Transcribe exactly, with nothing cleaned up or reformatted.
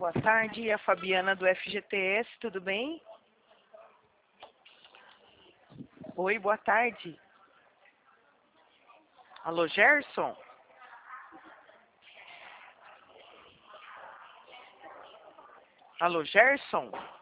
Boa tarde, a Fabiana do F G T S, tudo bem? Oi, boa tarde. Alô, Gerson? Alô, Gerson?